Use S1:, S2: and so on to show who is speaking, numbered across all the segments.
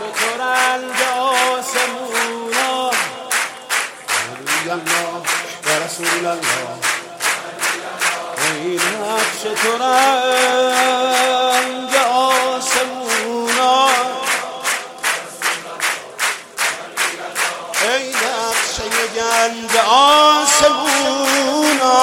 S1: شترنج آسمونا علی الله یا رسول الله ای نقش ترنج آسمونا ای نقش گنج آسمونا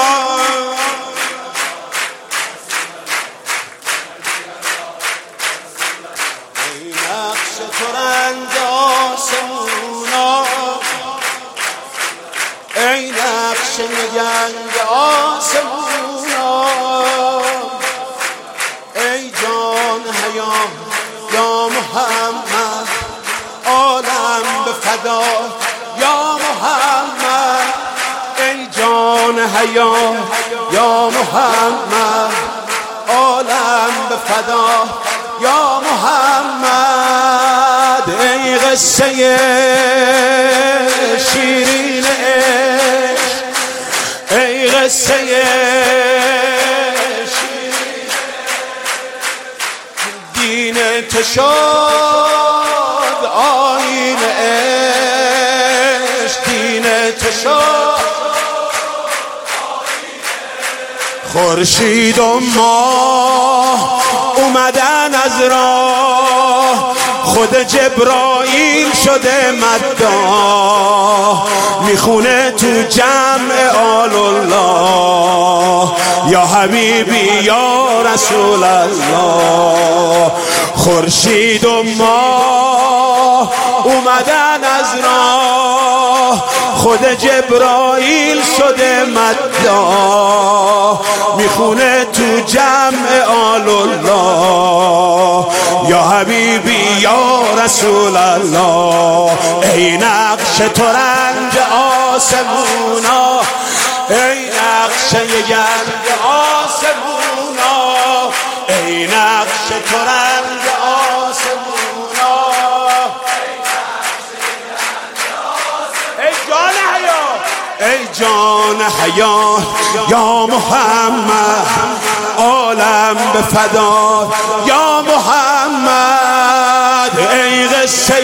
S1: ترنج آسمونا ای نقش گنج آسمونا ای جان حیا یا محمد عالم به فدا یا محمد ای جان حیا یا محمد عالم به فدا یا محمد ای قصه شیرین عشق ای قصه شیرین دین تو شد آیین عشق دین تو شد خورشید و ماه اومدن از راه خود جبرائیل شده مداح میخونه تو جمع آل الله یا حبیبی یا رسول الله خورشید و ماه اومدن از راه خود جبرائیل شده مداح میخونه تو جمع آل الله یا حبیبی یا رسول الله ای نقش ترنج آسمونا ای نقش گنج آسمونا ای نقش ترنج آسمونا ای جان حیا یا محمد عالم به فدا یا محمد ای قصه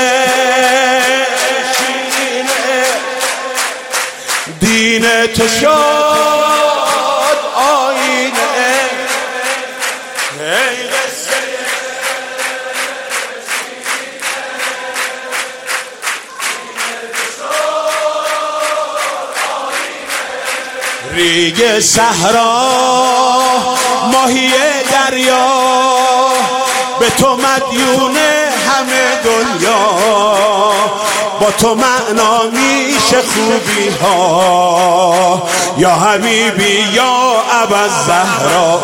S1: شیرین دین تو شد آیین ای قصه ریگ صحرا ماهی دریا به تو مدیون همه دنیا با تو معنا میشه خوبی ها یا حبیبی یا ابوالزهرا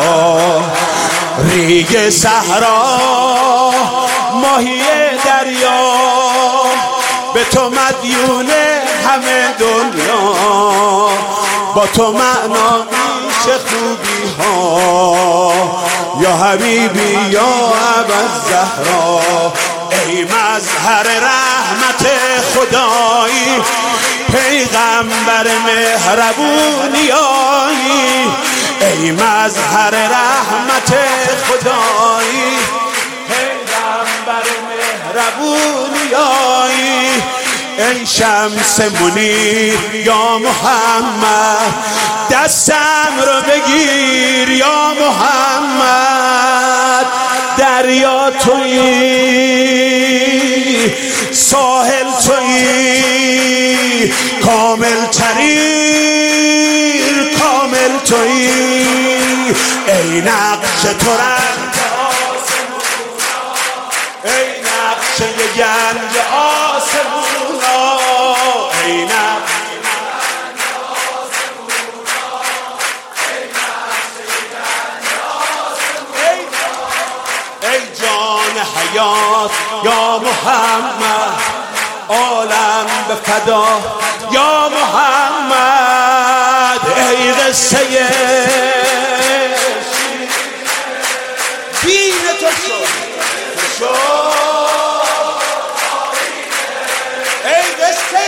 S1: ریگ صحرا ماهی دریا به تو مدیون همه دنیا با تو معنا میشه خوبی ها یا حبیبی یا ابوالزهرا ای مظهر رحمت خدایی پیغمبر مهربونیایی ای مظهر رحمت خدایی پیغمبر مهربونیایی ای شمس منیر یا محمد دستم رو بگیر یا محمد دریا تویی ساحل تویی کامل ترین کامل تویی ای نقش ترنج ای نقش گنج آسمونا ای نقش ای جان حیات یا محمد عالم به فدا یا محمد ای قصه دین تو شد ای قصه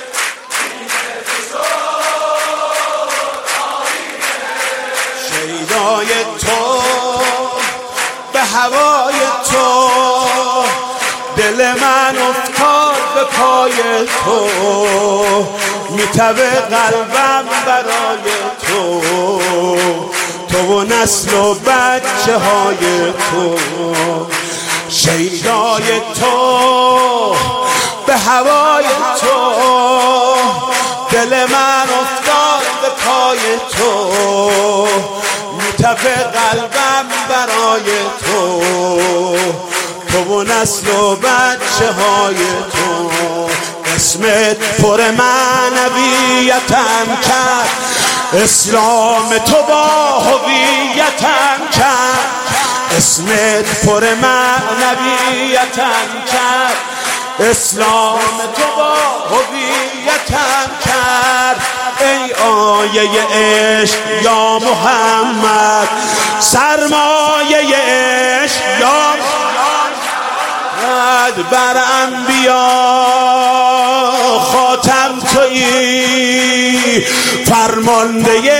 S1: شیدا شیدای تو به هوای تو، دل من افتاد به پای تو، میتبه قلبم برای تو، تو و نسل و بچه های تو، شیدای تو به هوای تو، دل من افتاد به پای تو، میتپه قلبم برای تو، تو و نسل و بچه های تو، اسمت پر معنویتم کرد، اسلام تو با هویتم کرد، اسمت پر معنویتم کرد، اسلام تو با هویتم کرد، ای آیه عشق یا محمد، سرمایه عشق یا محمد، بر انبیا خاتم تویی، فرمانده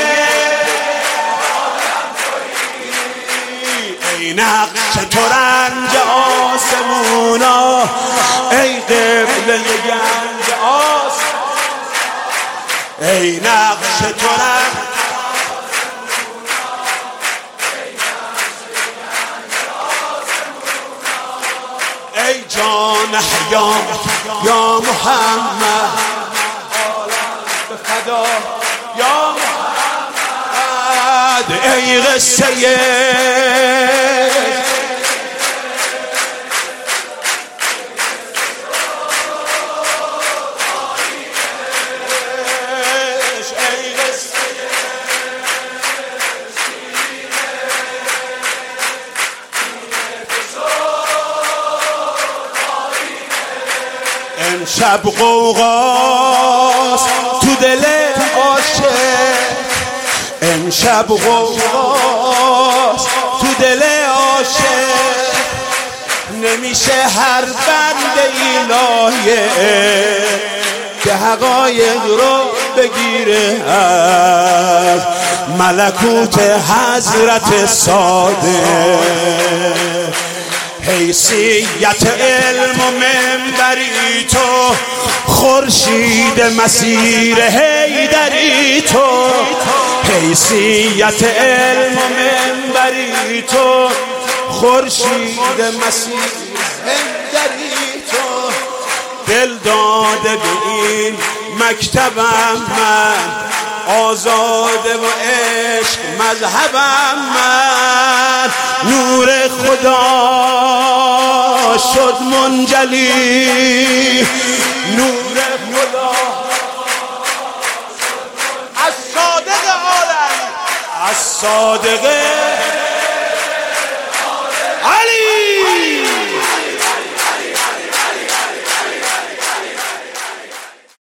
S1: ای نقش ترنج آسمونا، ای قبله گنج آسمونا، ای نقش ترنج، ای جان حیام یا محمد، به فدا یا محمد، ای قصه امشب غوغاست تو دل عاشق، امشب غوغاست تو دل عاشق، نمیشه هر بنده الهیه که حقایق رو بگیره از ملکوت حضرت صادق، حیثیت علم و منبری تو، خورشید مسیر حیدری تو، حیثیت علم و منبری تو، خورشید مسیر حیدری تو، دل داده به این مکتبم من، آزاده و عشق مذهبم من، نور خدا شد منجلی، نور خدا از صادق عالم، از صادق